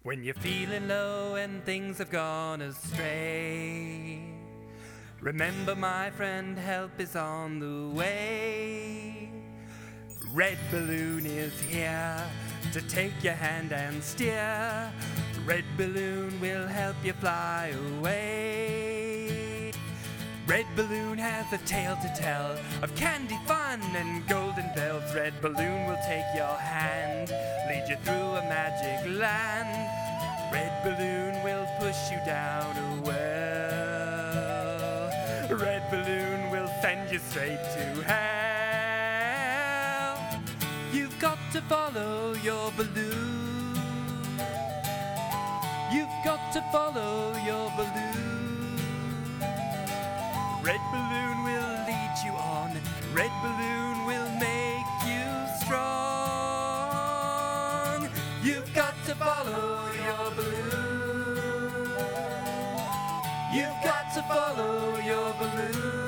When you're feeling low and things have gone astray, remember, my friend, help is on the way. Red Balloon is here to take your hand and steer. Red Balloon will help you fly away. Red Balloon has a tale to tell of candy, fun, and golden bells. Red Balloon will take your hand, lead you through a magic land. Red Balloon will push you down a well. Red Balloon will send you straight to hell. You've got to follow your balloon. You've got to follow your balloon. Red Balloon will lead you on. Red Balloon will make you strong. You've got to follow your balloon. You've got to follow your balloon.